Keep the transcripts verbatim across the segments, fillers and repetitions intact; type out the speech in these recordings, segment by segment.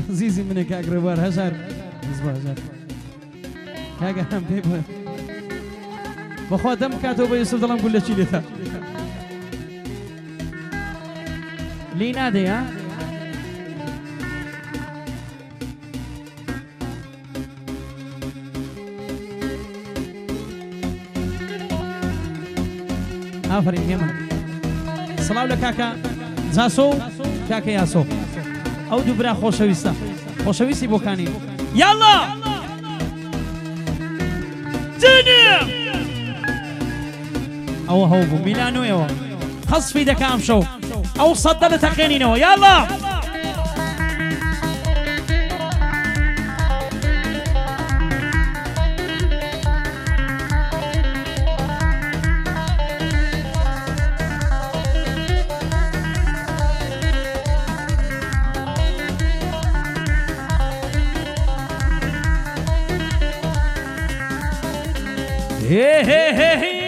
زیزی منێ کاگرێوار هەژار هەژار کاگە هەم پێ بڵێ بەخوا دەم بکاتەوە بە یوسف دەڵام گول لە چی لێتە لی نادێ ها ئافرین هێمن سڵاو لە کاکە جاسۆ و کاکە یاسۆ ئەو دوو برا خۆشەویستە خۆشەویستی بۆکانی یاڵڵا جنێ ئەوە هەوو بوو میلانۆیەوە خەسفی دەکە ئەم شەو ئەو سەدە لە تەقێنینەوە یاڵڵا Hey, hey, hey, hey.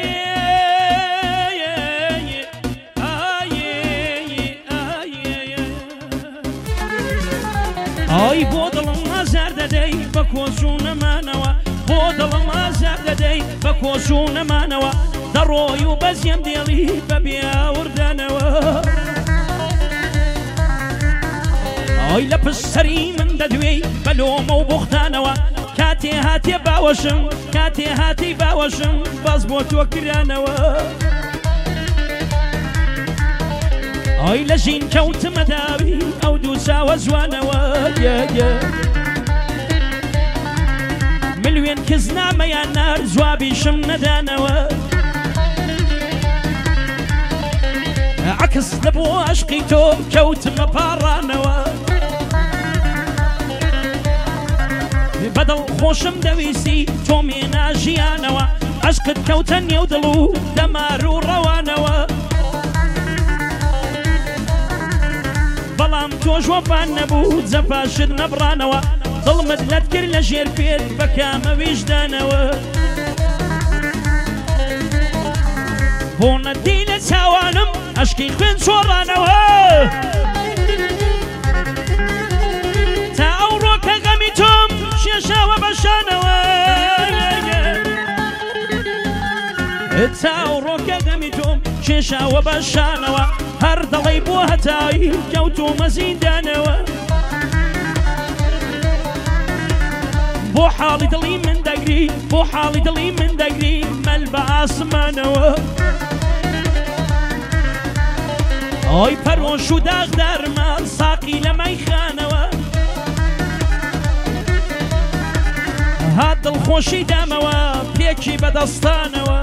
ئای بۆ دڵم ئازار دەدەی بە کۆچوونەمانەوە بۆ دڵم ئازار دەدەی بە کۆچوونەمانەوە دەڕۆی و بەزیەم دێڵی بە بیاوردانەوە ئای لە پشتەری من دەدوێی بە لۆمە و بوختانەوە کاتێ هاتێ باوەشم کاتێ هاتی باوەشم باز بۆ تۆ کرانەوە ئای لە ژین کەوتمە داوی ئەو دوو چاوە جوانەوە ملوێن کەس نامەیان نار جوابیشم نەدانەوە عکس لە بۆ عەشقی تۆ کەوتمە پاڕانەوە بەدڵ خۆشم دەویستی تۆ مێنا ژیانەوە عەشقت کەوتە نێو دڵ و دەمار و ڕەوانەوە بەڵام تۆش وەفان نەبوو جەپاشت نەبڕانەوە دڵمت لەت کرد لە ژێر پێت بە کامە ویژدانەوە بۆ نەدی لە چاوانم عەشقی خوێن چۆڕانەوە تا ئەوڕۆ کە غەمی تۆم شێشاوە بەشانەوە تا ئەوڕۆ کە غەمی تۆم شێشاوە بەشانەوە هەر دەڵێی بۆ هەتایی کەوتومە زیندانەوە بۆ حاڵی دڵی من دەگری بۆ حاڵی دڵی من دەگری مەل بە ئاسمانەوە ئۆی پەرۆش و داغدارمان ساقی لە مەیخانەوە هات دڵخۆشی دامەوە پێکی بەدەستانەوە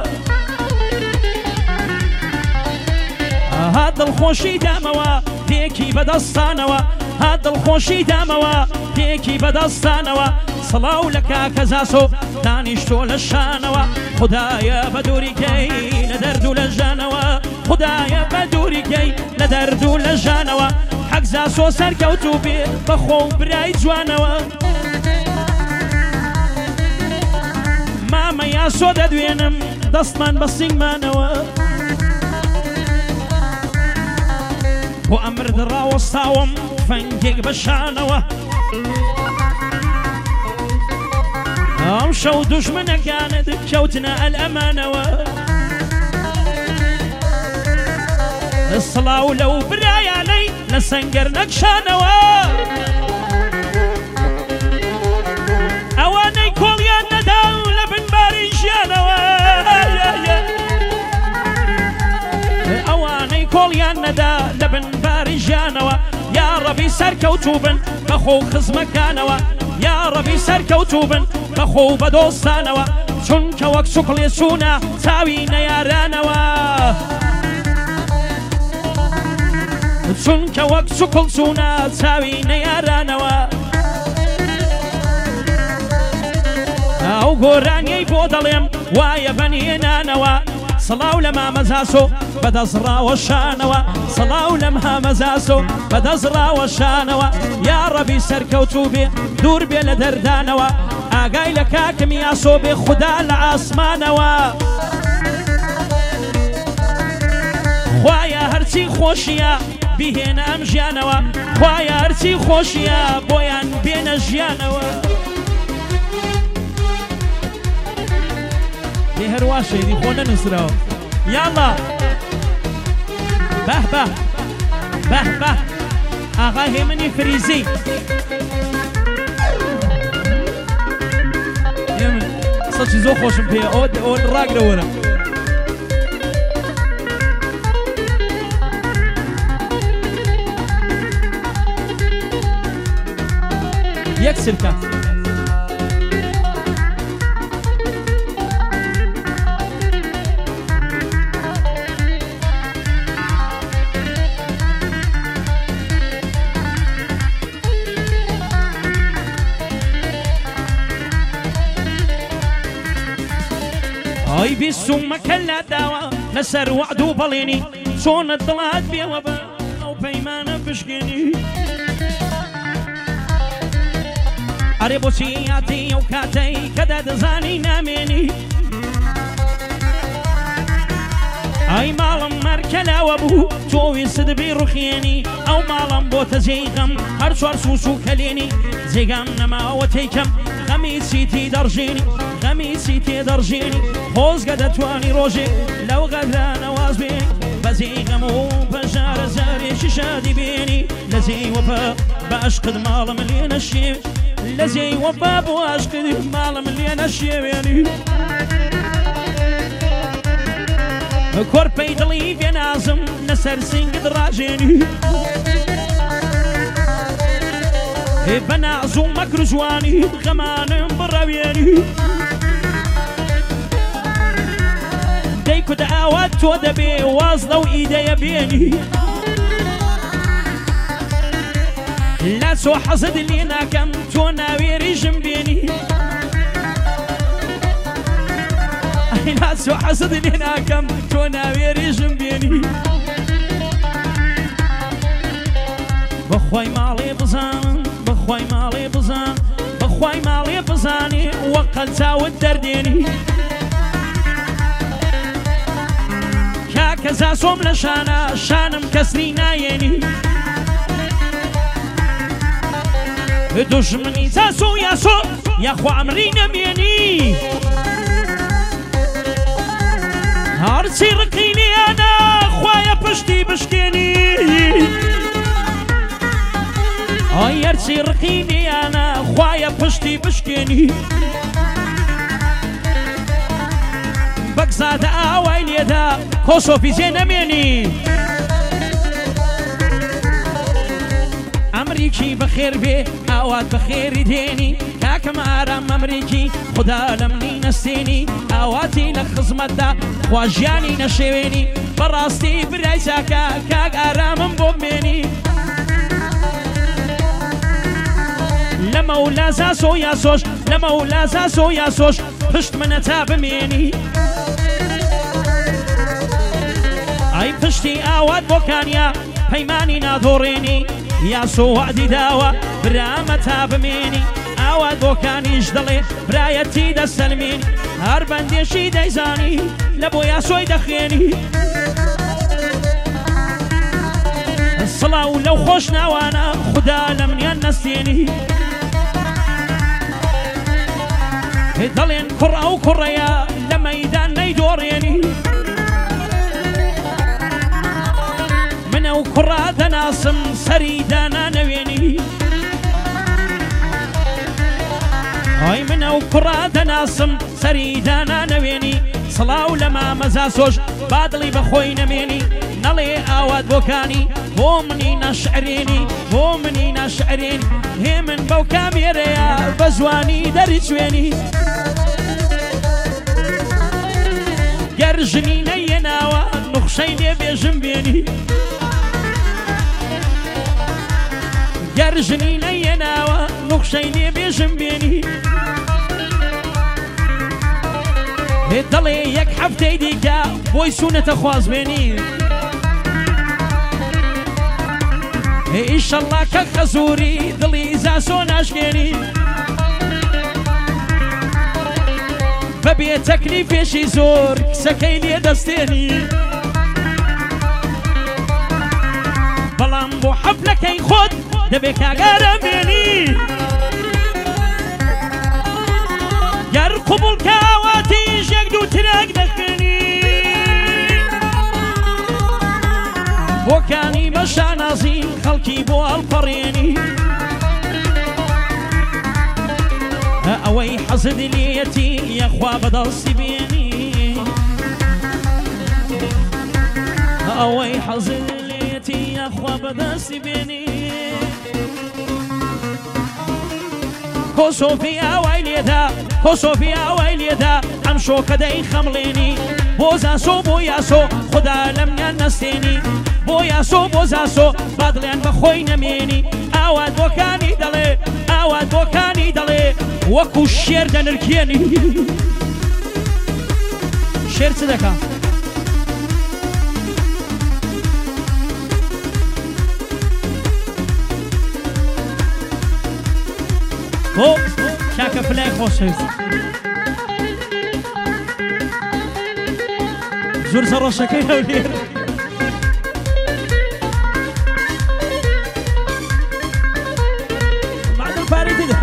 هات دڵخۆشی دامەوە پێکی بەدەستانەوە هات دڵخۆشی دامەوە پێکی بەدەستانەوە سڵاو لە کاکە زاسۆ دانیشتۆ لە شانەوە خودایە بە دووریکەی لە دەرد و لە ژانەوە خودایە بە دووریکەی لە دەرد و لە ژانەوە حەق زاسۆ سەرکەوت و بێ بەخۆ و برای جوانەوە مامە یاسۆ دەدوێنم دەستمان بە سینگمانەوە بۆ ئەمر دڕاوەستاوم فەنگێک بەشانەوە ئەم شەو دوژمنەکانت کەوتنە ئەلئەمانەوە سڵاو لەو برایانەی لە سەنگەر نەکشانەوە ئەوانەی کۆڵیان نەدا لە بنباری ژیانەوە ئەوانەی کۆڵیان نەدا لە بنباری ژیانەوە یا ڕەبی سەرکەوتوو بن بەخۆ و خزمەکانەوە یا ڕەبی سەرکەوتوو بن بەخۆ و بە دۆستانەوە چونکە وەک سوکڵێ چوونە چاوی نەیارانەوە چونکە وەک سوکڵ چوونە چاوی نەیارانەوە ئەو گۆرانیەی بۆ دەڵێم وایە بەنهێنانەوە سڵاو لە مامەزاسۆ بەدەزڕاوە شانەوە سڵاو لە مامەزاسۆ بەدەزڕاوە شانەوە یا ڕەبی سەرکەوتوو بێ دوور بێ لە دەردانەوە ئاگای لە کاکم یاسۆ بێ خودا لە ئاسمانەوە خوایە هەرچی خۆشیە بیهێنە ئەم ژیانەوە خوایە هەرچی خۆشیە بۆیان بێنە ژیانەوە دێ هەروە شەیدی خۆ نەنووسراوە یاڵا بەه بەه بەه بەه ئاغا هێمنی فریزی هێمن سەچی زۆر خۆشم پێ ئەوە ڕاگرەوەرە یەک سرکە ئەی بیستومەکە لا داوە لەسەر وعد و بەڵێنی چۆنە دڵات بێوە بە ئەو پەیمانە پشکێنی ئەرێ بۆچی یاتی ئەو کاتەی کەدا دەزانی نامێنی ئەی ماڵم مەرکەلاوە بوو تۆ ویست بی ڕوخێنی ئەو ماڵم بۆتە جێیغەم هەر چوار سووس و کەلێنی جێگام نەماوە تێیکەم غەمی چیتی دەڕژێنی غەمی چی تێ دەڕژێنی خۆزگە دەتوانی ڕۆژێ لەو غەدرا نەواز بێنی بەزێغەم و پەژارە زارێکی شادی بێنی لە جێی وەپە بە عەشقت ماڵم لێنە شێوێ لە جێی وەپە بۆ عەشقت ماڵم لێنە شێوێنی کۆرپەی دڵی بێنازم لەسەر سنگت ڕاژێنی بە ناز و مەکر و جوانی غەمانم بڕەوێنی دەی کود ئاوات تۆ دەبێ واز لەو ئیدەیە بێنی لا چۆ حەزت لێ ناکەم تۆ ناوێریژم بێنی لا چۆ حەزت لێ ناکەم تۆ ناوێریژم بێنی بەخوای ماڵێ بزانم بەخوای ماڵێ بزان بەخوای ماڵێ بزانێ وەقەت چاوت دەردێنی کاکە زاسۆم لە شانە شانم کەسری نایێنی دوژمنی زاسۆ یاسۆ یاخوا ئەمری نەمێنی هەرچی ڕقینیانە خوایە پشتی بشکێنی ئای هەرچی ڕقینیانە خوایە پشتی بشکێنی بەگزادە ئاوای لێدا کۆسۆفیزێ نەمێنی ئەمریکی بەخێر بێ ئاوات بەخێری دێنی کاکەم ئارام ئەمریکی خدا لە منی نەستێنی ئاواتی لە خزمەتدا خوا ژیانی نەشێوێنی بەڕاستی برای چاکە کاک ئارامم بۆ بمێنی لە مەولا زاسۆ یاسۆش لە مەولا زاسۆ یاسۆش پشت منە تا بمێنی ئەی پشتی ئاوات بۆکانیا پەیمانی نادۆڕێنی یاسۆ وعدی داوە برامە تا بمێنی ئاوات بۆکانیش دەڵێ برایەتی دەسەلمێنی هەر بەندێشی دەیزانی لە بۆ یاسۆی دەخێنی سڵاو لەو خۆش ناوانە خدا لە منیان نەستێنی دەڵێن کوڕ ئەو کوڕەیە لە مەیدان نەیدۆڕێنی منە و کوڕا دەناسم سەری دانانەوێنی ئای منە و کوڕا دەناسم سەری دانانەوێنی سڵاو لە مامە زاسۆش با دڵی بەخۆی نەمێنی نەڵێ ئاوات بۆکانی بۆ منی نەشعرێنی بۆ منی نەشعرێنی هێ من بەو کامێرەیە بە جوانی دەری کوێنی گەر ژنی نەیەناوە نوخشەی لێ بێژم بێنی گەر ژنی نەیەناوە نوخشەی لێ بێژم بێنی هێ دەڵێ یەک هەفتەی دیکە بۆی سوونەتە خوازبێنی هێ ئیشەڵڵا کە خەزووری دڵی زاسۆ ناشکێنی بەبێ تەکلیفێشی زۆر کسەکەی لێ دەستێنی بەڵام بۆ حەفلەکەی خۆت دەبێ کاگارە بێنی گەر قوبوڵ کاواتی ژێک دوو ترێک دەخێنی بۆکانی بە شانازی خەڵکی بۆ هەڵپەڕێنی ئەوەی حەزت لێیەتی یەخوا بەدەستی بێنی ئەوەی حەزت لێیەتی یەخوا بەدەستی بێنی کۆسۆفی ئاوای لێدا کۆسۆفی ئاوای لێدا ئەم شۆکە دەی خەمڵێنی بۆ زاسۆ بۆ یاسۆ خدا لەمیان نەستێنی بۆ یاسۆ بۆ زاسۆ بادڵیان بەخۆی نەمێنی ئاوات بۆکانی دەڵێ ئاوات بۆکانی دەڵێ وەکو شێر دەنرکێنی شێر چ دەکا بۆ کاکە فلای خۆشەویست زۆر سەڕۆشەکەی هەولێر معدڵ پارەی دەدا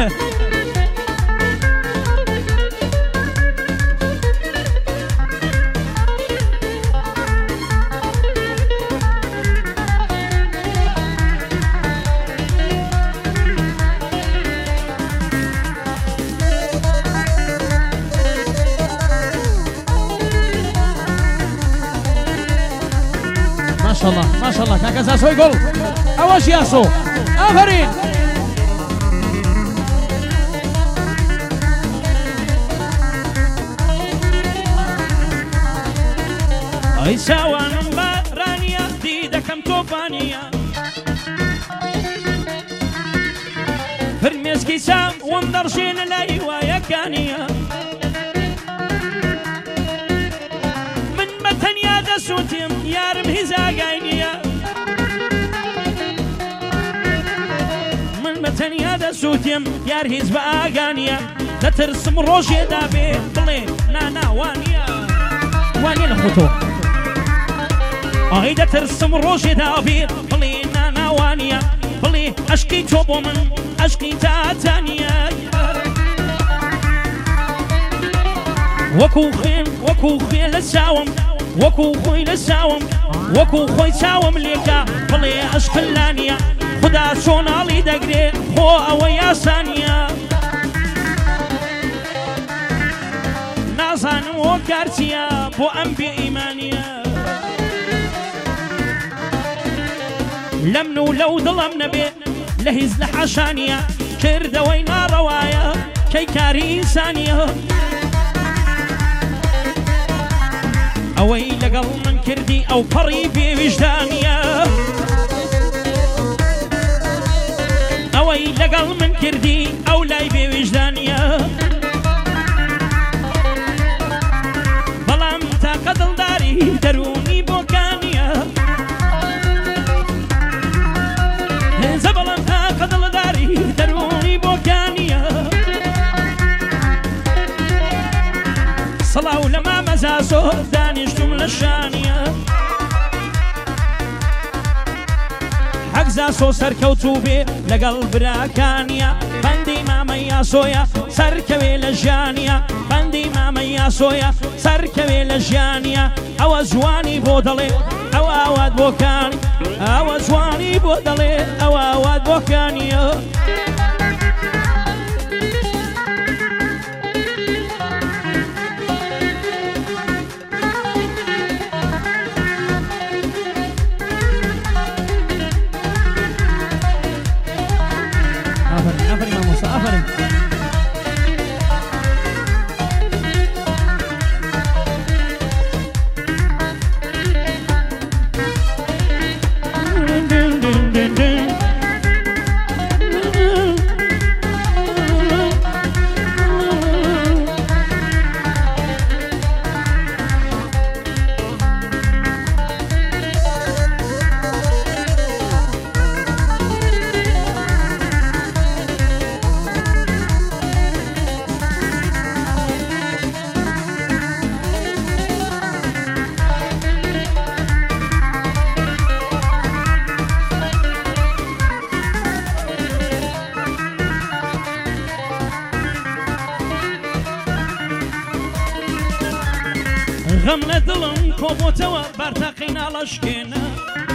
ما شاء الله ما شاء الله كاكا زاسو يقول اواش ياسو آفرين اي ساوان بارانيا ديدا كم توفانيا فرميس كيسام ومدرشين الايوا يا كانيا من متن يا ذا سوتيم يارم هزاقاينيا من متن يا ذا سوتيم يار هز باقانيا لا ترسم روجي دابي بلي نانا وانيا وانيا لخوتو اهي دا ترسم روجي دابي بلي نانا وانيا بلي اشكي توبو من اشكي تاتانيا وكو خيم وكو خيل لساوم وكو خوي لساوم وكو خوي ساوم ليكا بلي اشقلانيا خدا شونالي دقري خو اويا ثانية نازان وكارتيا بو انبي ايمانيا لمنو لو ظلم نبي لهز لحشانيا كرد وينا روايا كي كاري انسانيا اوي لقل من كردي او قري في وجدانيا اوي لقل من كردي او لاي في وجدانيا بلام تا قدل داري دروني بوكانيا زبلام تا قدل داري دروني بوكانيا صلاة لما مزاسو دانشتم للشانية حق زاسو سركوتو بي لقلب راكانيا بندي ماما ياسويا سركوي للجانية بندي ماما ياسويا سركوي للجانية او زواني بودلي او اواد بوكاني او زواني بودلي او اواد بوكانيا آفرین امام موسی آفرین غەم لە دڵم کۆبۆتەوە بەرتەقی ناڵەشکێنە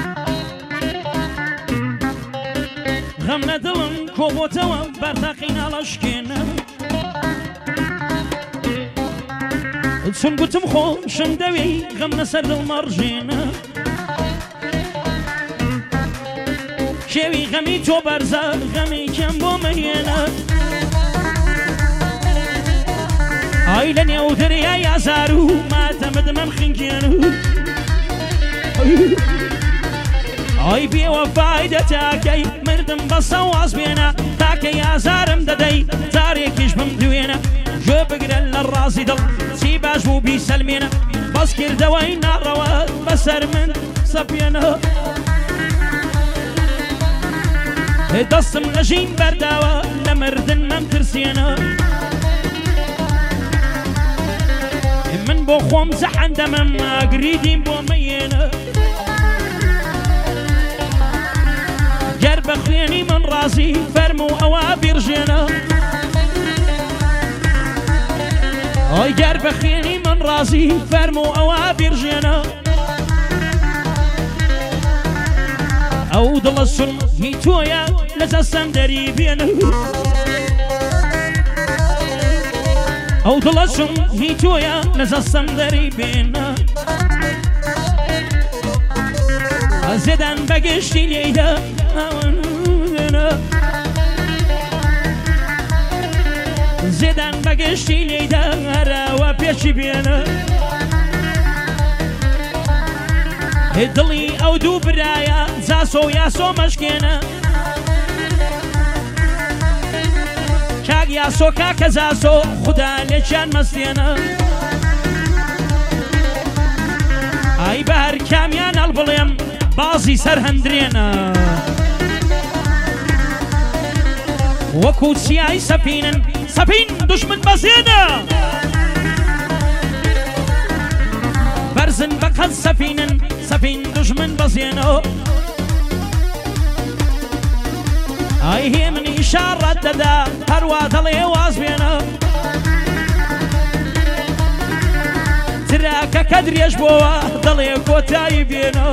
غەم لە دڵم کۆبۆتەوە بەرتەقی ناڵەشکێنە چون گوتم خۆشم دەوێ غەم لەسەر دڵمەڕژێنە شێوی غەمی تۆ بەرزە غەمی کەم بۆ مەهێنە ئای لە نێو دەریای ئازار و ماتەمەدمەم خنگێن ئای بێوەفای دەتاکەی مردم بەسە واز بێنە تاکەی ئازارم دەدەی جارێکیش بم دوێنە گوێ بگرە لە ڕازی دڵ چی باش بوو بیسەلمێنە بەس کردەوەی ناڕەوە بەسەر من سەپێنە دەستم لەژین بەرداوە لە مردن مەمترسێنە من بۆ خۆم زەحەندەمەم ئاگریدیم بۆ مەیێنە گەر بە خوێنی من ڕازی فەرموو ئەوە بیرژێنە ئۆی گەر بە خوێنی من ڕازی فەرموو ئەوە بیرژێنە ئەو دڵە سونی تۆیە لە دەستەم دەری بێنە ئەو دڵە سونی تۆیە لە دەستەم دەری بێنە زێدان بەگشتی لێیدا زێدان بەگشتی لێیدا هەراوە پێچی بێنە دڵی ئەو دوو برایە جاسۆ و یاسۆ مەشکێنە کاک یاسۆ کاکە جاسۆ خودا لێکیان مەستێنە ئای بە هەر کامیان هەڵبڵێم بازی سەر هەندرێنە وەکو چیای سەپینن سەپین دوشمن بەزێنە بەرزن بەقەد سەپینن سەپین دوشمن بەزێنە ئای هێ منی ئیشارەت دەدا هەروە دەڵێ واز بێنە تراکە کە درێژ بۆوە دەڵێ کۆتایی بێنە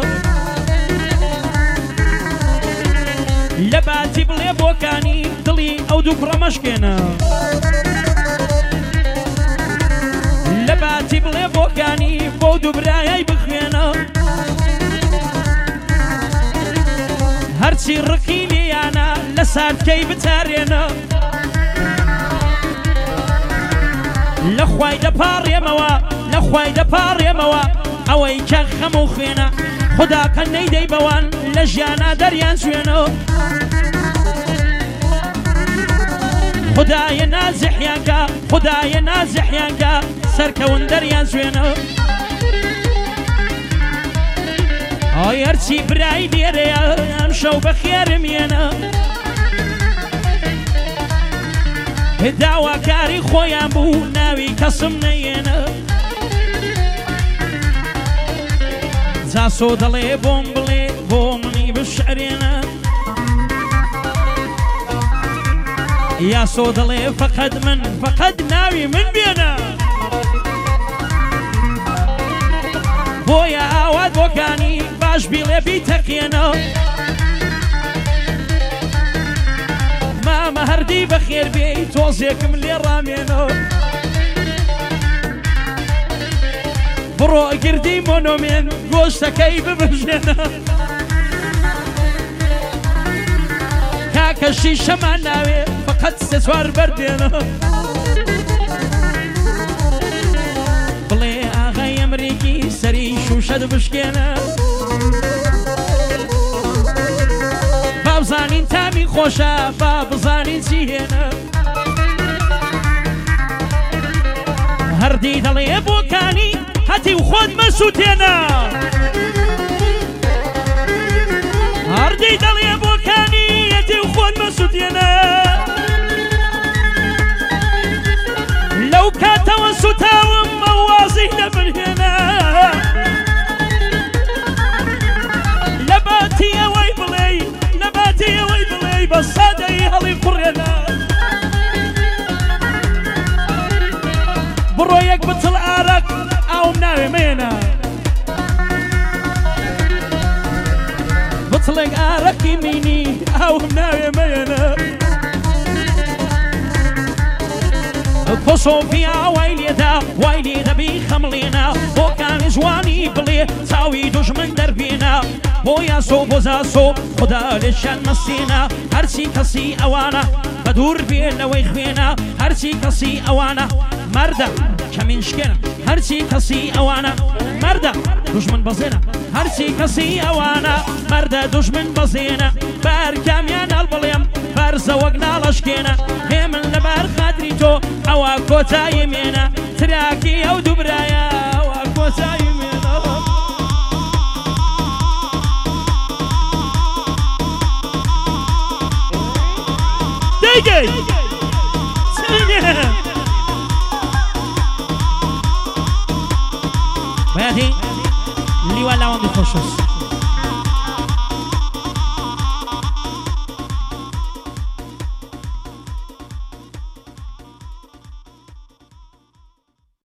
لە باتی بڵێ بۆکانی دڵی ئەو دوو کوڕە مەشکێنە لە باتی بڵێ بۆکانی بۆ دوو برایای بخوێنە هەرچی ڕقی لێیانە لە سادکەی بتارێنە لە خوای دەپاڕێمەوە لە خوای دەپاڕێمەوە ئەوەی کە خەم و خوێنە خدا کە نەیدەی بەوان لە ژیانە دەریان سوێنە خدایە نازحیانکە خدایە نازحیانکە سەرکەون دەریان سوێنە ئای هەرچی برای لێرەیە ئەم شەو بە خێرم ێنە داواکاری خۆیان بوو ناوی کەسم نەیێنە جاسۆ دەڵێ بۆم بڵێ بۆ منی بشعرێنە یاسۆ دەڵێ فەقەد من فەقەد ناوی من بێنە بۆیە ئاوات بۆکانی باش بیڵێ بیتەقێنە مامە هەردی بەخێر بێ تۆزێکم لێ ڕامێنە بڕۆ گردی مۆنۆمێن گۆشتەکەی ببژێنە کاکە شیشەمان ناوێ فەقەت سێ چوار بەردێنە بڵێ ئاغای ئەمریکی سەری شوشەت بشکێنە با بزانین تامی خۆشە با بزانین چی هێنە هەردی دەڵێ بۆکانی هەتی و خۆت مەسووتێنە هەردی دەڵێ بۆکانی هەتی و خۆت مەسووتێنە لەو کاتەوە سوتاوم مەوازی لەبرهێنە لە باتی ئەوەی بڵێ لە باتی ئەوەی بڵێ بە سادەی هەڵی قوڕێنە بڕۆ یەک بتڵ ئارەک ئەوم ناوێ مێنە بچڵێک ئارەکی مینی ئەوم ناوێ مێنە پۆسۆفیا وای لێدا وای لێ دەبی خەمڵێنە بۆ کانی جوانی بڵێ چاوی دوژمن دەربێنە بۆ یاسۆ بۆ زاسۆ خدا لێشان مەسێنە هەرچی کەسی ئەوانە بە دوور بێنەوەی خوێنە هەرچی کەسی ئەوانە مەردە کەمینشکێنە هەرچی کەسی ئەوانە مەردە دوژمن بەزێنە هەرچی کەسی ئەوانە مەردە دوژمن بەزێنە بەرکامیان هەڵبڵێم بەرزەوەک ناڵەشکێنە هێ من لەبەر خاتری تۆ ئەوە کۆتایی مێنە تراکی ئەو دووبرایە ئەوە کۆتایی مێنە دەیگەی بەیادی لیوە لاوەندی خۆشەویست